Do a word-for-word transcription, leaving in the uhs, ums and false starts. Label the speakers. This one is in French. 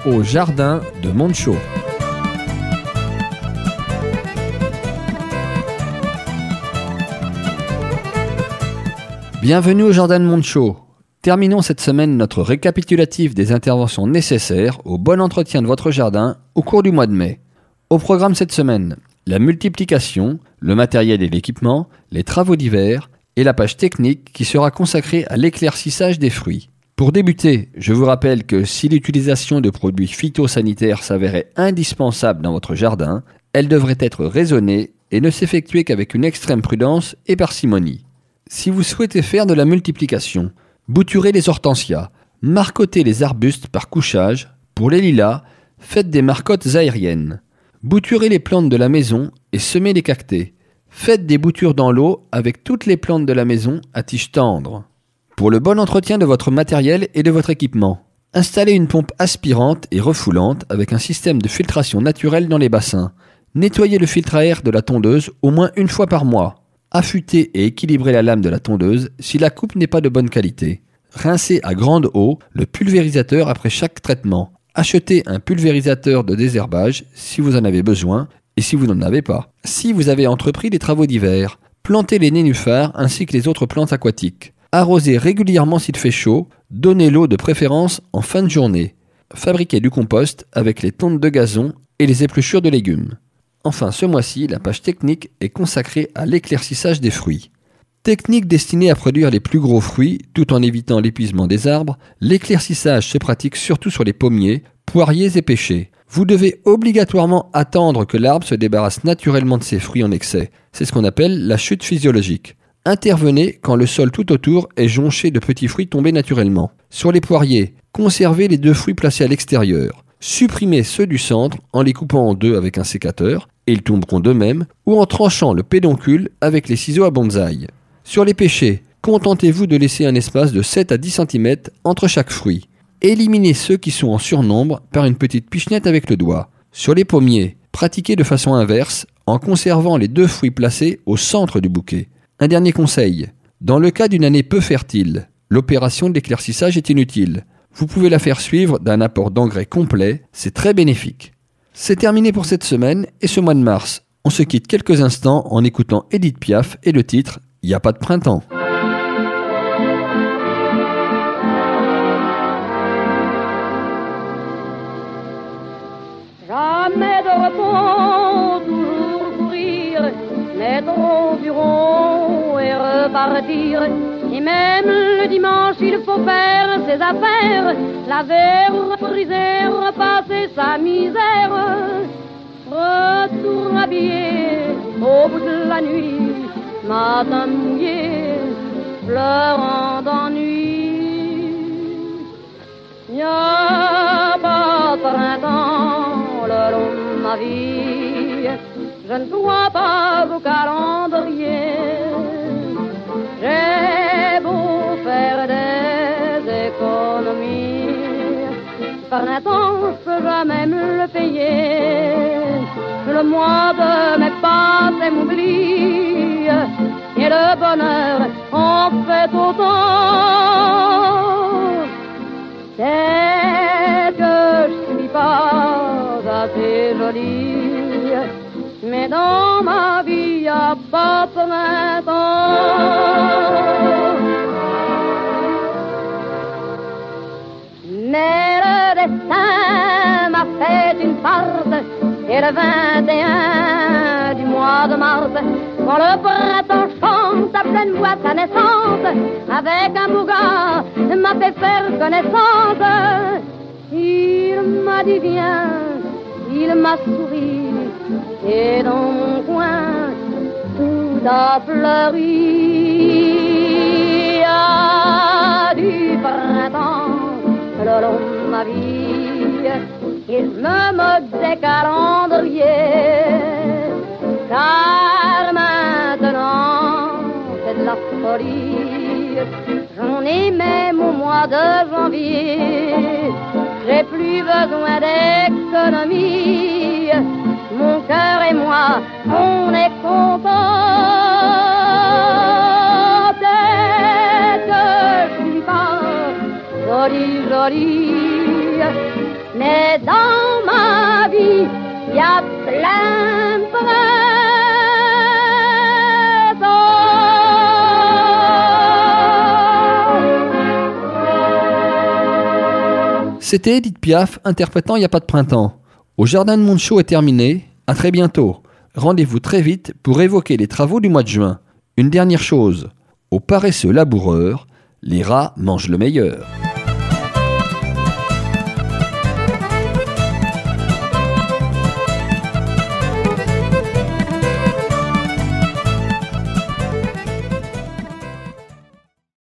Speaker 1: au jardin de Moncho. Bienvenue au jardin de Moncho. Terminons cette semaine notre récapitulatif des interventions nécessaires au bon entretien de votre jardin au cours du mois de mai. Au programme cette semaine, la multiplication, le matériel et l'équipement, les travaux d'hiver et la page technique qui sera consacrée à l'éclaircissage des fruits. Pour débuter, je vous rappelle que si l'utilisation de produits phytosanitaires s'avérait indispensable dans votre jardin, elle devrait être raisonnée et ne s'effectuer qu'avec une extrême prudence et parcimonie. Si vous souhaitez faire de la multiplication, bouturez les hortensias, marcottez les arbustes par couchage, pour les lilas, faites des marcottes aériennes. Bouturez les plantes de la maison et semez les cactées. Faites des boutures dans l'eau avec toutes les plantes de la maison à tiges tendres. Pour le bon entretien de votre matériel et de votre équipement, installez une pompe aspirante et refoulante avec un système de filtration naturelle dans les bassins. Nettoyez le filtre à air de la tondeuse au moins une fois par mois. Affûtez et équilibrez la lame de la tondeuse si la coupe n'est pas de bonne qualité. Rincez à grande eau le pulvérisateur après chaque traitement. Achetez un pulvérisateur de désherbage si vous en avez besoin et si vous n'en avez pas. Si vous avez entrepris des travaux d'hiver, plantez les nénuphars ainsi que les autres plantes aquatiques. Arrosez régulièrement s'il fait chaud, donnez l'eau de préférence en fin de journée. Fabriquez du compost avec les tontes de gazon et les épluchures de légumes. Enfin, ce mois-ci, la page technique est consacrée à l'éclaircissage des fruits. Technique destinée à produire les plus gros fruits tout en évitant l'épuisement des arbres, l'éclaircissage se pratique surtout sur les pommiers, poiriers et pêchers. Vous devez obligatoirement attendre que l'arbre se débarrasse naturellement de ses fruits en excès. C'est ce qu'on appelle la chute physiologique. Intervenez quand le sol tout autour est jonché de petits fruits tombés naturellement. Sur les poiriers, conservez les deux fruits placés à l'extérieur. Supprimez ceux du centre en les coupant en deux avec un sécateur, et ils tomberont d'eux-mêmes, ou en tranchant le pédoncule avec les ciseaux à bonsaï. Sur les pêchers, contentez-vous de laisser un espace de sept à dix centimètres entre chaque fruit. Éliminez ceux qui sont en surnombre par une petite pichenette avec le doigt. Sur les pommiers, pratiquez de façon inverse en conservant les deux fruits placés au centre du bouquet. Un dernier conseil, dans le cas d'une année peu fertile, l'opération d'éclaircissage est inutile. Vous pouvez la faire suivre d'un apport d'engrais complet, c'est très bénéfique. C'est terminé pour cette semaine et ce mois de mars. On se quitte quelques instants en écoutant Edith Piaf et le titre « Y a pas de printemps ».
Speaker 2: Jamais de repos, toujours courir, mettre au bureau et repartir. Et même le dimanche, il faut faire ses affaires, laver, repriser, repasser sa misère. Retour habillé au bout de la nuit, matin mouillé, pleurant d'ennui. Y a pas de printemps le long de ma vie, je ne crois pas au calendrier. J'ai beau faire des économies, printemps, je peux jamais me le payer. Le mois de mai passe et m'oublie, et le bonheur en fait autant. C'est que je suis pas assez jolie, mais dans ma vie y a pas de printemps. Mais le destin m'a fait une farce, et le vingt et un du mois de mars, quand le printemps chante à pleine voix sa naissance, avec un beau gars m'a fait faire connaissance. Il m'a dit viens, il m'a souri, et dans mon coin tout a fleuri. Il y a du printemps le long de ma vie, il me moque des calendriers, car maintenant c'est de la folie. J'en ai même au mois de janvier, j'ai plus besoin d'économie. Mon cœur et moi, on est contents. Dès que je suis pas jolie, jolie, mais
Speaker 1: C'était Edith Piaf interprétant Y a pas de printemps. Au Jardin de Montschaud est terminé. À très bientôt. Rendez-vous très vite pour évoquer les travaux du mois de juin. Une dernière chose. Aux paresseux laboureurs, les rats mangent le meilleur.